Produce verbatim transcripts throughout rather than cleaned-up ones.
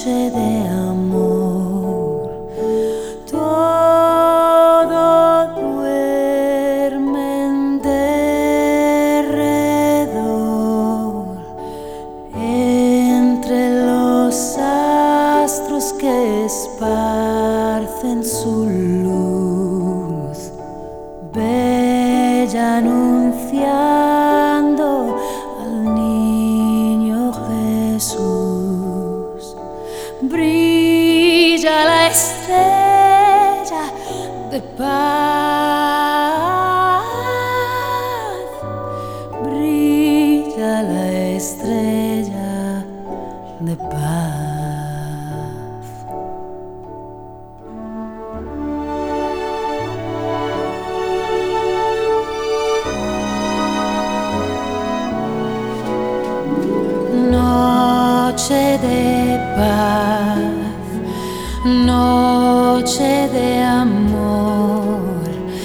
noche de amor, todo duerme en derredor, entre los astros que esparcen su luz, bella anunciando al niño Jesús. Brilla la estrella de paz, brilla la estrella de paz. Noche de paz, noche de amor,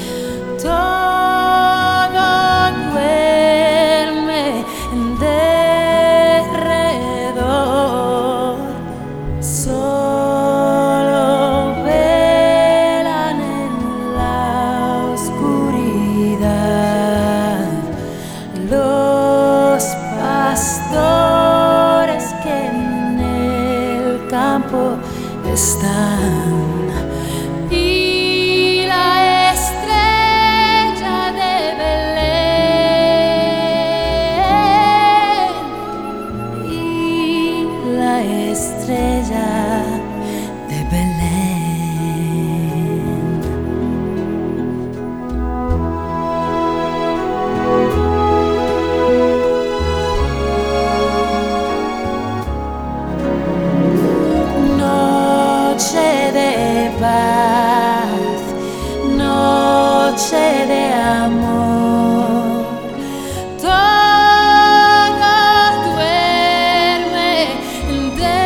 todo duerme en derredor, solo velan en la oscuridad los pastores que en el campo están, y la estrella de Belén, y la estrella de Belén. Noche de paz, noche de amor, todo duerme en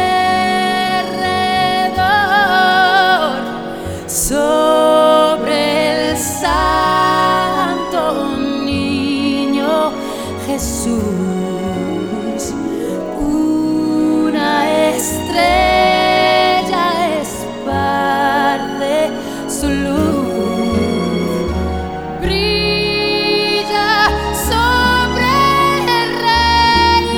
derredor, sobre el santo niño Jesús, una estrella esparce su luz, brilla sobre el rey,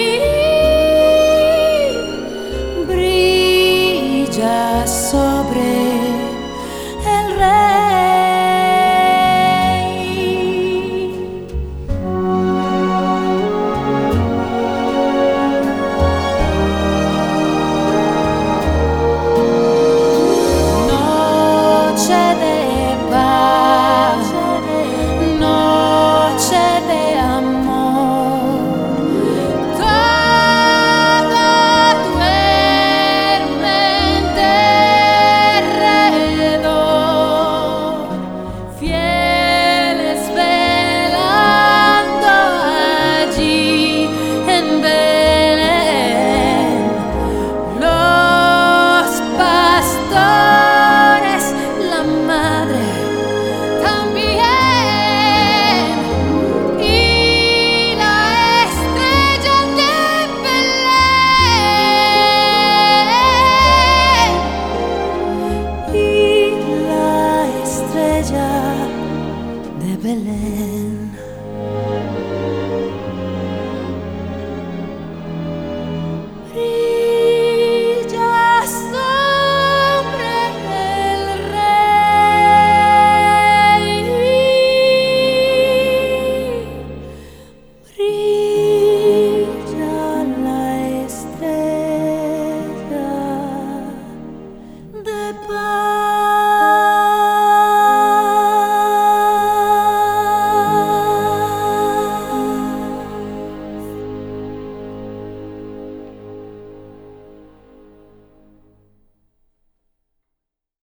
brilla sobre